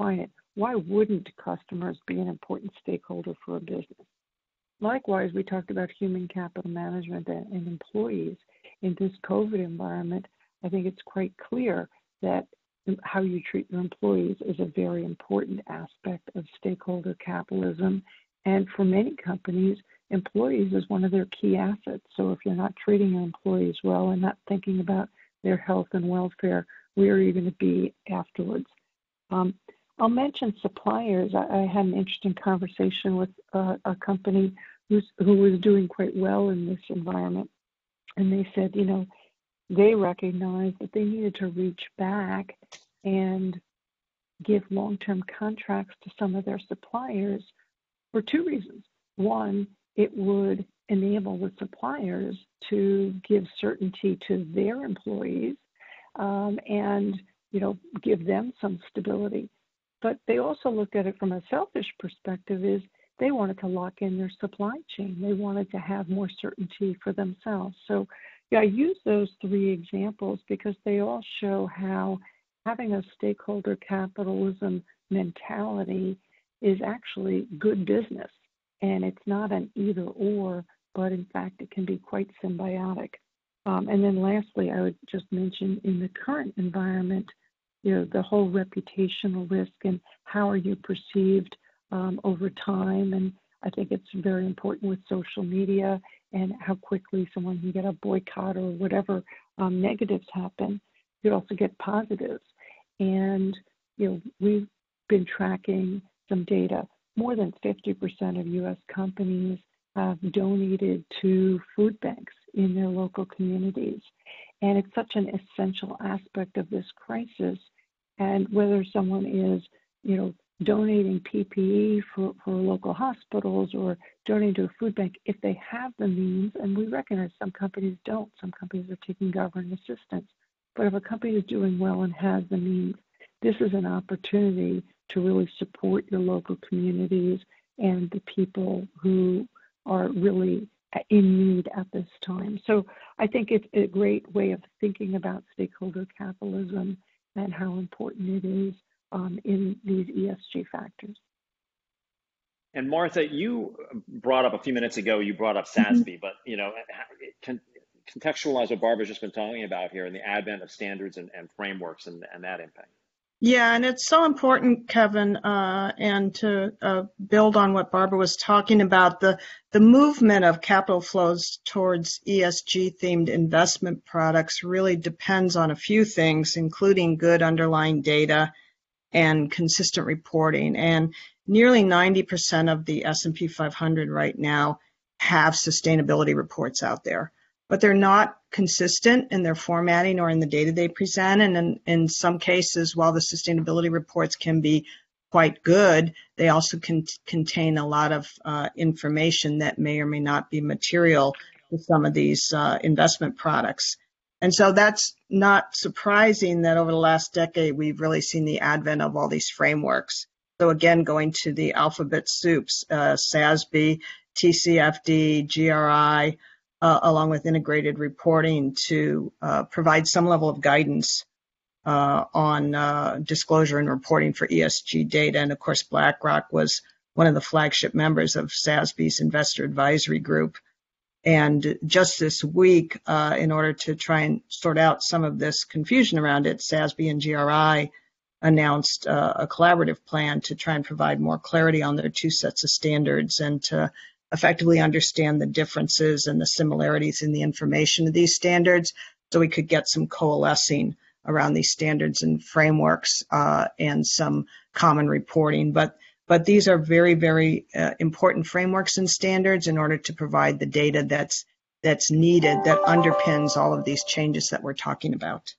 Speaker 3: why wouldn't customers be an important stakeholder for a business? Likewise, we talked about human capital management and, and employees. In this COVID environment, I think it's quite clear that how you treat your employees is a very important aspect of stakeholder capitalism. And for many companies, employees is one of their key assets. So if you're not treating your employees well and not thinking about their health and welfare, where are you going to be afterwards? Um, I'll mention suppliers. I, I had an interesting conversation with uh, a company who's, who was doing quite well in this environment. And they said, you know, they recognized that they needed to reach back and give long-term contracts to some of their suppliers for two reasons. One, it would enable the suppliers to give certainty to their employees um, and, you know, give them some stability. But they also looked at it from a selfish perspective is they wanted to lock in their supply chain. They wanted to have more certainty for themselves. So yeah, I use those three examples because they all show how having a stakeholder capitalism mentality is actually good business. And it's not an either or, but in fact, it can be quite symbiotic. Um, and then lastly, I would just mention in the current environment, you know, the whole reputational risk and how are you perceived um, over time. And I think it's very important with social media and how quickly someone can get a boycott or whatever um, negatives happen. You also get positives. And, you know, we've been tracking some data. More than fifty percent of U S companies have donated to food banks in their local communities. And it's such an essential aspect of this crisis. And whether someone is, you know, donating P P E for, for local hospitals or donating to a food bank, if they have the means, and we recognize some companies don't, some companies are taking government assistance, but if a company is doing well and has the means, this is an opportunity to really support your local communities and the people who are really in need at this time. So I think it's a great way of thinking about stakeholder capitalism and how important it is um, in these E S G factors.
Speaker 1: And Martha, you brought up a few minutes ago, you brought up SASB, mm-hmm. but you know, can contextualize what Barbara's just been talking about here in the advent of standards and, and frameworks and, and that impact.
Speaker 4: Yeah, and it's so important, Kevin, uh, and to uh, build on what Barbara was talking about, the, the movement of capital flows towards E S G-themed investment products really depends on a few things, including good underlying data and consistent reporting. And nearly ninety percent of the S and P five hundred right now have sustainability reports out there, but they're not consistent in their formatting or in the data they present. And in, in some cases, while the sustainability reports can be quite good, they also can contain a lot of uh, information that may or may not be material to some of these uh, investment products. And so that's not surprising that over the last decade, we've really seen the advent of all these frameworks. So again, going to the alphabet soups, uh, SASB, T C F D, G R I, Uh, along with integrated reporting to uh, provide some level of guidance uh, on uh, disclosure and reporting for E S G data. And of course, BlackRock was one of the flagship members of SASB's Investor Advisory Group. And just this week, uh, in order to try and sort out some of this confusion around it, SASB and G R I announced uh, a collaborative plan to try and provide more clarity on their two sets of standards and to effectively understand the differences and the similarities in the information of these standards so we could get some coalescing around these standards and frameworks uh, and some common reporting. But but these are very, very uh, important frameworks and standards in order to provide the data that's that's needed that underpins all of these changes that we're talking about.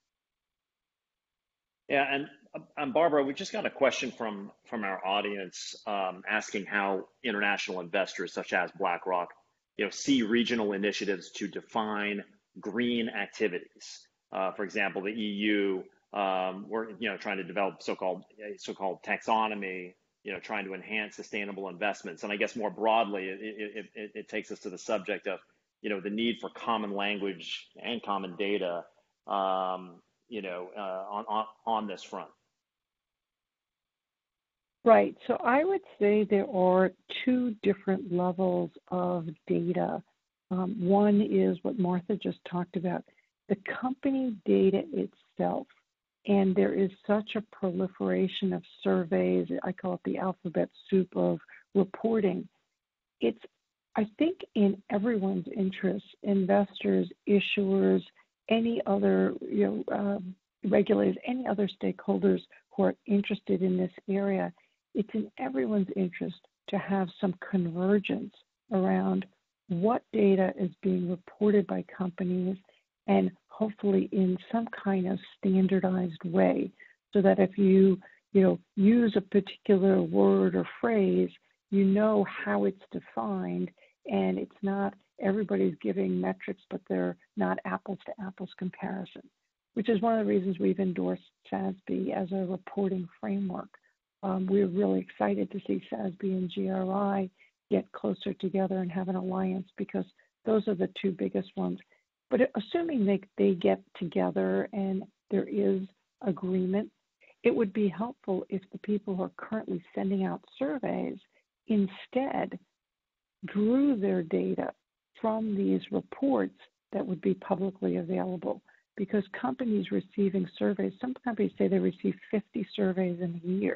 Speaker 1: Yeah, and Um, Barbara, we just got a question from, from our audience um, asking how international investors such as BlackRock, you know, see regional initiatives to define green activities. Uh, for example, the E U, um, we're you know trying to develop so-called so-called taxonomy, you know, trying to enhance sustainable investments. And I guess more broadly, it, it, it, it takes us to the subject of, you know, the need for common language and common data, um, you know, uh, on, on on this front.
Speaker 3: Right. So I would say there are two different levels of data. Um, one is what Martha just talked about, the company data itself. And there is such a proliferation of surveys, I call it the alphabet soup of reporting. It's, I think, in everyone's interest, investors, issuers, any other, you know, um, regulators, any other stakeholders who are interested in this area, it's in everyone's interest to have some convergence around what data is being reported by companies and hopefully in some kind of standardized way so that if you, you know, use a particular word or phrase, you know how it's defined and it's not everybody's giving metrics, but they're not apples to apples comparison, which is one of the reasons we've endorsed S A S B as a reporting framework. Um, we're really excited to see S A S B and G R I get closer together and have an alliance because those are the two biggest ones. But assuming they, they get together and there is agreement, it would be helpful if the people who are currently sending out surveys instead drew their data from these reports that would be publicly available. Because companies receiving surveys, some companies say they receive fifty surveys in a year.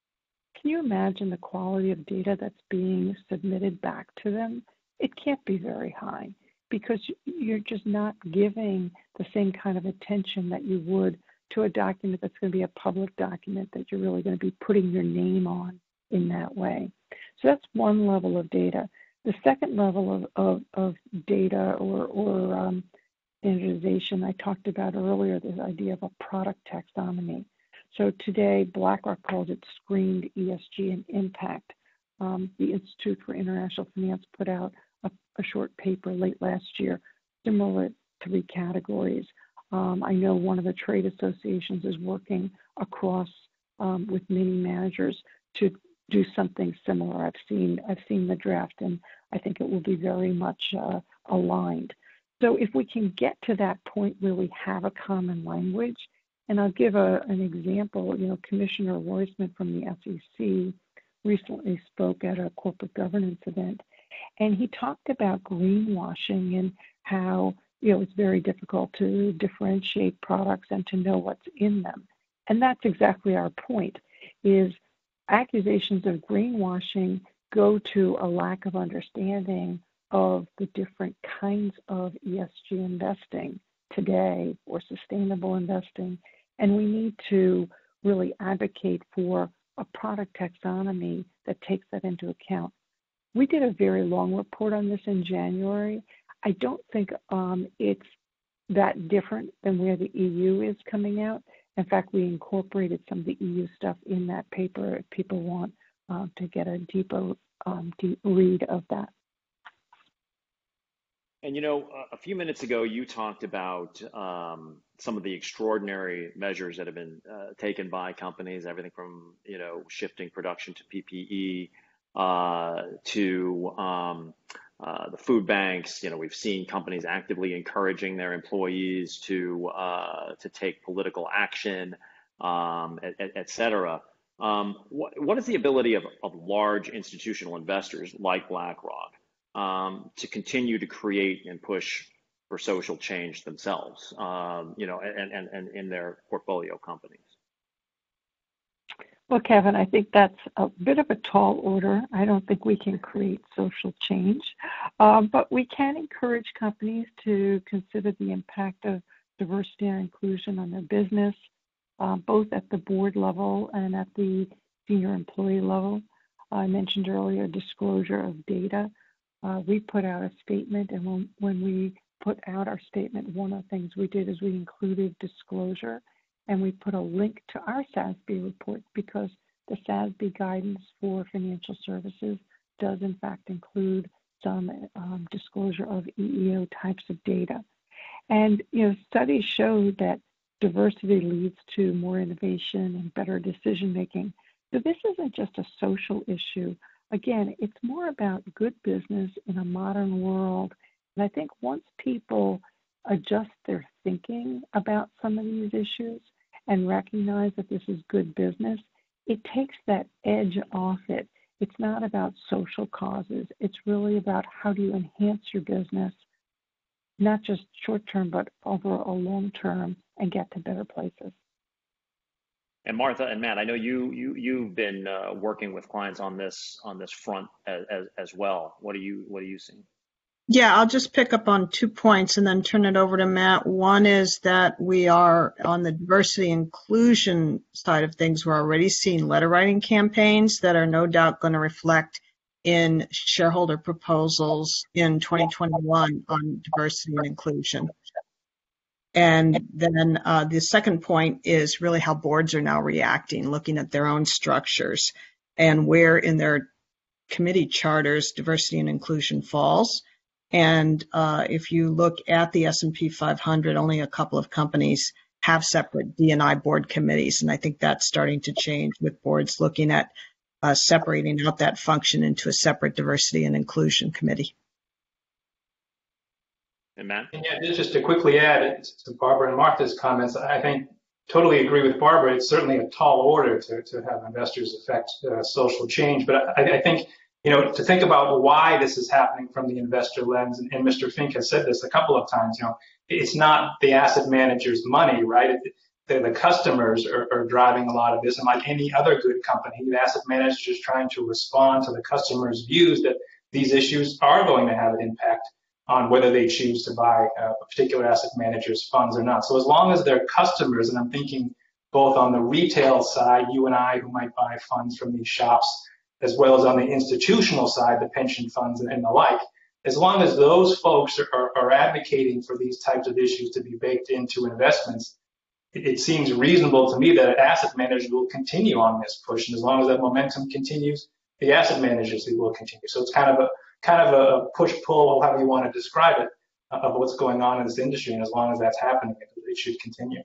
Speaker 3: Can you imagine the quality of data that's being submitted back to them? It can't be very high because you're just not giving the same kind of attention that you would to a document that's going to be a public document that you're really going to be putting your name on in that way. So that's one level of data. The second level of, of, of data or, or um, standardization I talked about earlier, this idea of a product taxonomy. So today, BlackRock calls it screened E S G and impact. Um, the Institute for International Finance put out a, a short paper late last year, similar three categories. Um, I know one of the trade associations is working across um, with many managers to do something similar. I've seen I've seen the draft, and I think it will be very much uh, aligned. So if we can get to that point where we have a common language, and I'll give a, an example, you know, Commissioner Roisman from the S E C recently spoke at a corporate governance event, and he talked about greenwashing and how, you know, it's very difficult to differentiate products and to know what's in them. And that's exactly our point, is accusations of greenwashing go to a lack of understanding of the different kinds of E S G investing today or sustainable investing. And we need to really advocate for a product taxonomy that takes that into account. We did a very long report on this in January. I don't think um, it's that different than where the E U is coming out. In fact, we incorporated some of the E U stuff in that paper if people want uh, to get a deeper um, deep read of that.
Speaker 1: And, you know, a few minutes ago, you talked about um, some of the extraordinary measures that have been uh, taken by companies, everything from, you know, shifting production to P P E uh, to um, uh, the food banks. You know, we've seen companies actively encouraging their employees to uh, to take political action, um, et, et cetera. Um, what, what is the ability of, of large institutional investors like BlackRock Um, to continue to create and push for social change themselves, um, you know, and, and, and in their portfolio companies?
Speaker 3: Well, Kevin, I think that's a bit of a tall order. I don't think we can create social change, um, but we can encourage companies to consider the impact of diversity and inclusion on their business, uh, both at the board level and at the senior employee level. I mentioned earlier disclosure of data. Uh, we put out a statement, and when, when we put out our statement, one of the things we did is we included disclosure, and we put a link to our S A S B report because the S A S B guidance for financial services does in fact include some um, disclosure of E E O types of data. And, you know, studies show that diversity leads to more innovation and better decision making. So this isn't just a social issue. Again, it's more about good business in a modern world. And I think once people adjust their thinking about some of these issues and recognize that this is good business, it takes that edge off it. It's not about social causes. It's really about how do you enhance your business, not just short term, but over a long term, and get to better places.
Speaker 1: And Martha and Matt, I know you you you've been uh, working with clients on this on this front as, as as well. What are you what are you seeing?
Speaker 4: Yeah, I'll just pick up on two points and then turn it over to Matt. One is that we are on the diversity inclusion side of things. We're already seeing letter writing campaigns that are no doubt going to reflect in shareholder proposals in twenty twenty-one on diversity and inclusion. And then uh, the second point is really how boards are now reacting, looking at their own structures and where in their committee charters diversity and inclusion falls. And uh, if you look at the S and P five hundred, only a couple of companies have separate D and I board committees. And I think that's starting to change with boards looking at uh, separating out that function into a separate diversity and inclusion committee.
Speaker 1: And Matt?
Speaker 5: And yeah, just to quickly add to Barbara and Martha's comments, I think totally agree with Barbara. It's certainly a tall order to, to have investors affect uh, social change. But I, I think, you know, to think about why this is happening from the investor lens, and, and Mister Fink has said this a couple of times, you know, it's not the asset manager's money, right? It, the, the customers are, are driving a lot of this. And like any other good company, the asset manager is trying to respond to the customer's views that these issues are going to have an impact on whether they choose to buy a particular asset manager's funds or not. So as long as they're customers, and I'm thinking both on the retail side, you and I who might buy funds from these shops, as well as on the institutional side, the pension funds and, and the like, as long as those folks are, are, are advocating for these types of issues to be baked into investments, it, it seems reasonable to me that asset managers will continue on this push. And as long as that momentum continues, the asset managers will continue. So it's kind of a kind of a push-pull, however you want to describe it, of what's going on in this industry. And as long as that's happening, it should continue.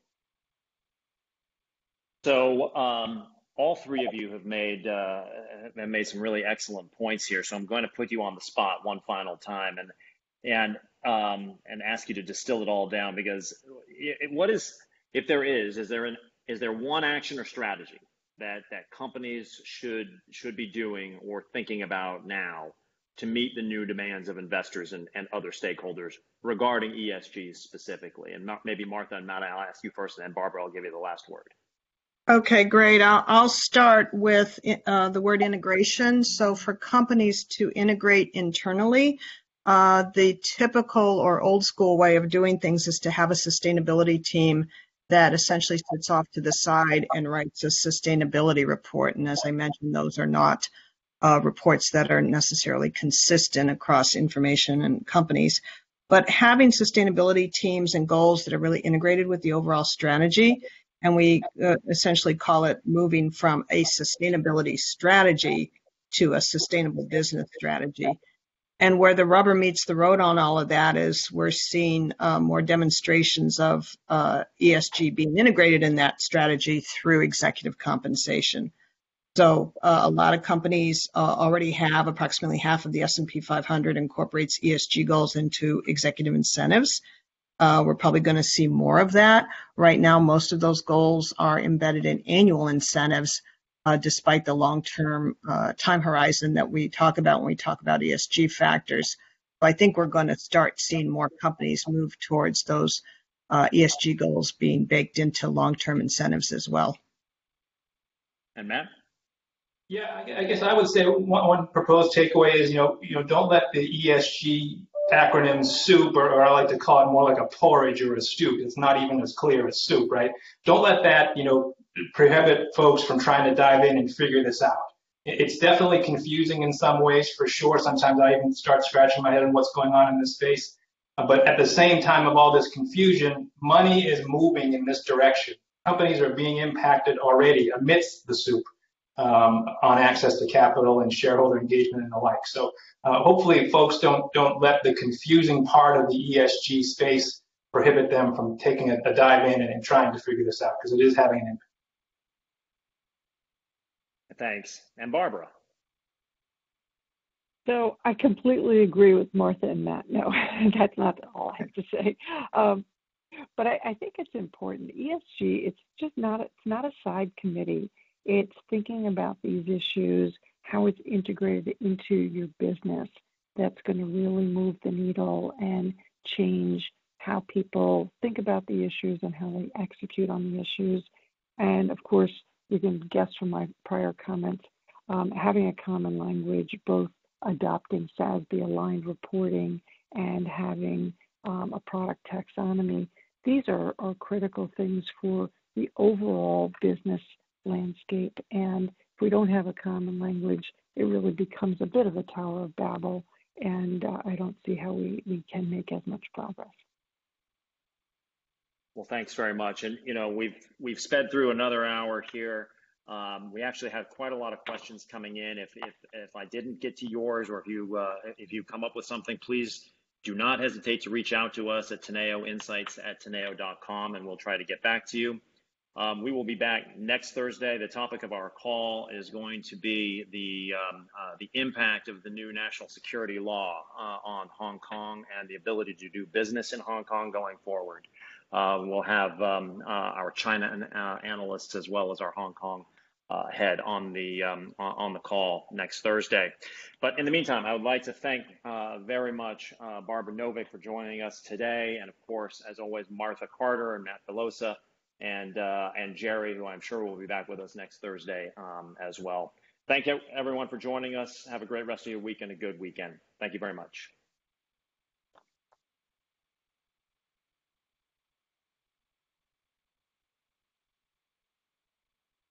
Speaker 1: So um, all three of you have made uh, have made some really excellent points here. So I'm going to put you on the spot one final time and and um, and ask you to distill it all down, because it, what is, if there is, is there an is there one action or strategy that that companies should should be doing or thinking about now to meet the new demands of investors and, and other stakeholders regarding E S G specifically? And maybe Martha and Matt, I'll ask you first, and then Barbara, I'll give you the last word.
Speaker 4: Okay, great. I'll, I'll start with uh, the word integration. So for companies to integrate internally, uh, the typical or old school way of doing things is to have a sustainability team that essentially sits off to the side and writes a sustainability report. And as I mentioned, those are not Uh, reports that are necessarily consistent across information and companies. But having sustainability teams and goals that are really integrated with the overall strategy, and we uh, essentially call it moving from a sustainability strategy to a sustainable business strategy. And where the rubber meets the road on all of that is we're seeing uh, more demonstrations of uh, E S G being integrated in that strategy through executive compensation. So uh, a lot of companies uh, already have approximately half of the S and P five hundred incorporates E S G goals into executive incentives. Uh, we're probably going to see more of that. Right now, most of those goals are embedded in annual incentives, uh, despite the long-term uh, time horizon that we talk about when we talk about E S G factors. So I think we're going to start seeing more companies move towards those uh, E S G goals being baked into long-term incentives as well.
Speaker 1: And Matt?
Speaker 5: Yeah, I guess I would say one, one proposed takeaway is, you know, you know, don't let the E S G acronym soup, or, or I like to call it more like a porridge or a stew. It's not even as clear as soup, right? Don't let that, you know, prohibit folks from trying to dive in and figure this out. It's definitely confusing in some ways, for sure. Sometimes I even start scratching my head on what's going on in this space. Uh, but at the same time of all this confusion, money is moving in this direction. Companies are being impacted already amidst the soup. Um, on access to capital and shareholder engagement and the like. So uh, hopefully folks don't don't let the confusing part of the E S G space prohibit them from taking a, a dive in and, and trying to figure this out, because it is having an impact.
Speaker 1: Thanks. And Barbara?
Speaker 3: So I completely agree with Martha and Matt. No, that's not all I have to say. Um, but I, I think it's important. E S G, it's just not, it's not a side committee. It's thinking about these issues, how it's integrated into your business that's going to really move the needle and change how people think about the issues and how they execute on the issues. And of course, you can guess from my prior comments, um, having a common language, both adopting S A S B aligned reporting and having um, a product taxonomy. These are, are critical things for the overall business landscape. And if we don't have a common language, it really becomes a bit of a Tower of Babel. And uh, I don't see how we, we can make as much progress.
Speaker 1: Well, thanks very much. And, you know, we've we've sped through another hour here. Um, we actually had quite a lot of questions coming in. If if if I didn't get to yours, or if you uh, if you come up with something, please do not hesitate to reach out to us at Teneo Insights at Teneo dot com, and we'll try to get back to you. Um, we will be back next Thursday. The topic of our call is going to be the um, uh, the impact of the new national security law uh, on Hong Kong and the ability to do business in Hong Kong going forward. Uh, we'll have um, uh, our China uh, analysts as well as our Hong Kong uh, head on the um, on the call next Thursday. But in the meantime, I would like to thank uh, very much uh, Barbara Novick for joining us today, and of course, as always, Martha Carter and Matt Velosa, and uh, and Jerry, who I'm sure will be back with us next Thursday um, as well. Thank you everyone for joining us. Have a great rest of your week and a good weekend. Thank you very much.